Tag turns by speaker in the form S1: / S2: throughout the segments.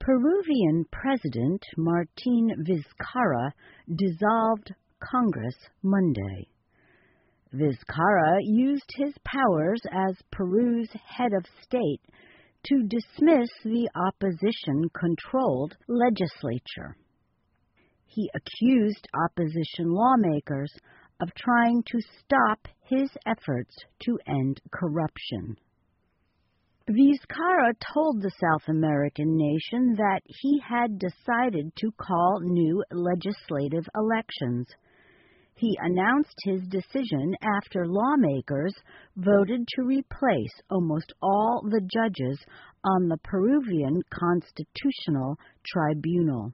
S1: Peruvian President Martín Vizcarra dissolved Congress Monday. Vizcarra used his powers as Peru's head of state to dismiss the opposition-controlled legislature. He accused opposition lawmakers of trying to stop his efforts to end corruption. Vizcarra told the South American nation that he had decided to call new legislative elections. He announced his decision after lawmakers voted to replace almost all the judges on the Peruvian Constitutional Tribunal.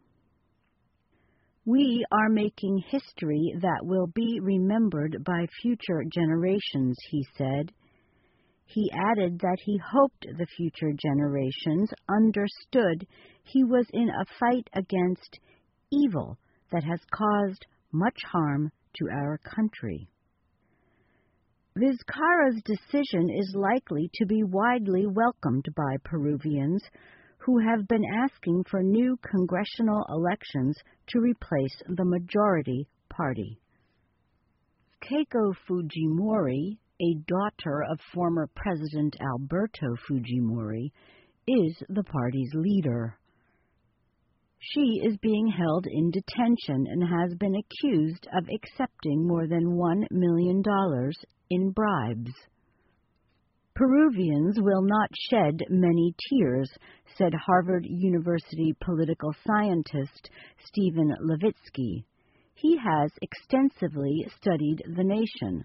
S1: "We are making history that will be remembered by future generations," he said. He added that he hoped the future generations understood he was in a fight against evil that has caused much harm to our country. Vizcarra's decision is likely to be widely welcomed by Peruvians who have been asking for new congressional elections to replace the majority party. Keiko Fujimori, a daughter of former President Alberto Fujimori, is the party's leader. She is being held in detention and has been accused of accepting more than $1 million in bribes. "Peruvians will not shed many tears," said Harvard University political scientist Stephen Levitsky. He has extensively studied the nation.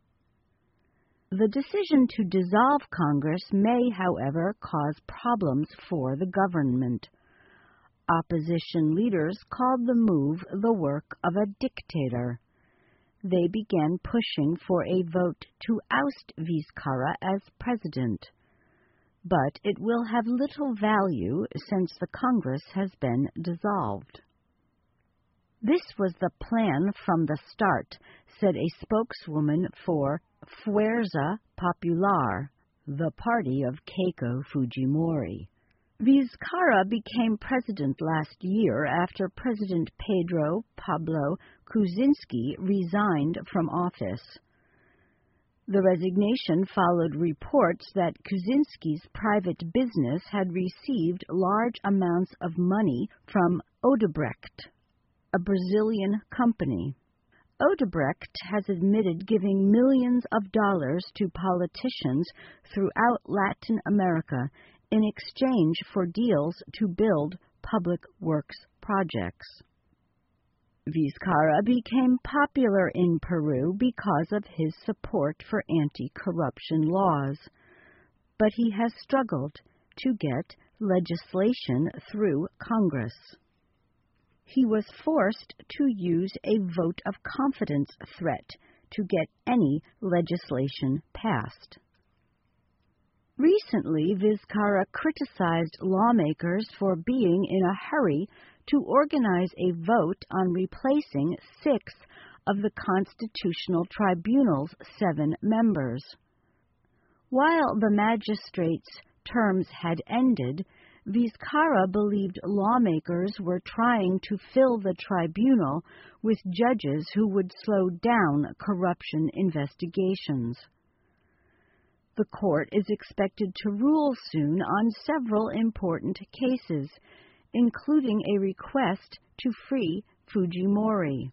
S1: The decision to dissolve Congress may, however, cause problems for the government. Opposition leaders called the move the work of a dictator. They began pushing for a vote to oust Vizcarra as president. But it will have little value since the Congress has been dissolved. "This was the plan from the start," said a spokeswoman for Fuerza Popular, the party of Keiko Fujimori. Vizcarra became president last year after President Pedro Pablo Kuczynski resigned from office. The resignation followed reports that Kuczynski's private business had received large amounts of money from Odebrecht, a Brazilian company. Odebrecht has admitted giving millions of dollars to politicians throughout Latin America in exchange for deals to build public works projects. Vizcarra became popular in Peru because of his support for anti-corruption laws, but he has struggled to get legislation through Congress. He was forced to use a vote of confidence threat to get any legislation passed. Recently, Vizcarra criticized lawmakers for being in a hurry to organize a vote on replacing 6 of the Constitutional Tribunal's 7 members. While the magistrates' terms had ended, Vizcarra believed lawmakers were trying to fill the tribunal with judges who would slow down corruption investigations. The court is expected to rule soon on several important cases, including a request to free Fujimori.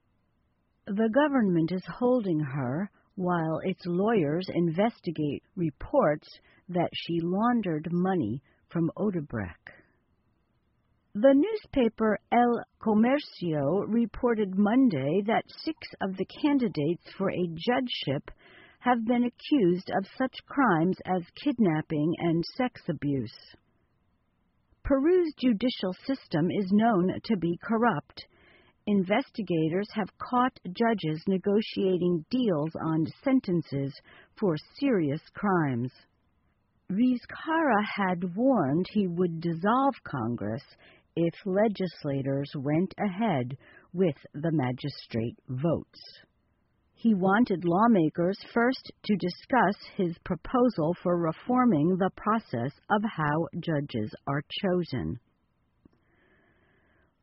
S1: The government is holding her while its lawyers investigate reports that she laundered money from Odebrecht. The newspaper El Comercio reported Monday that 6 of the candidates for a judgeship have been accused of such crimes as kidnapping and sex abuse. Peru's judicial system is known to be corrupt. Investigators have caught judges negotiating deals on sentences for serious crimes. Vizcarra had warned he would dissolve Congress if legislators went ahead with the magistrate votes. He wanted lawmakers first to discuss his proposal for reforming the process of how judges are chosen.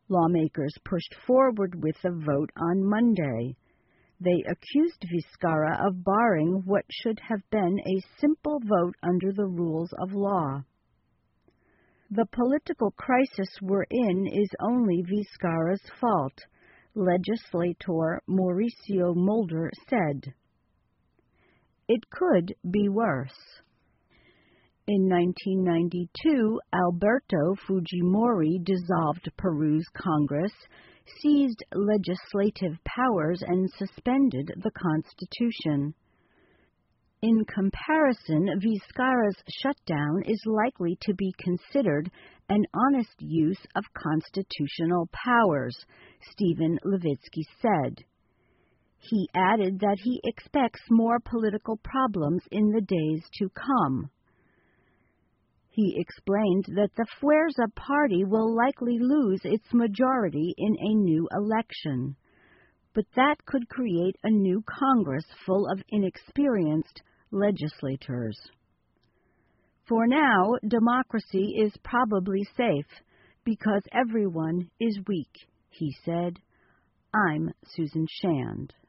S1: Lawmakers pushed forward with the vote on Monday. They accused Vizcarra of barring what should have been a simple vote under the rules of law. The political crisis we're in is only Vizcarra's fault, legislator Mauricio Mulder said. It could be worse. In 1992, Alberto Fujimori dissolved Peru's Congress, seized legislative powers, and suspended the Constitution. In comparison, Vizcarra's shutdown is likely to be considered an honest use of constitutional powers, Stephen Levitsky said. He added that he expects more political problems in the days to come. He explained that the Fuerza party will likely lose its majority in a new election, but that could create a new Congress full of inexperienced legislators. For now, democracy is probably safe because everyone is weak, he said. I'm Susan Shand.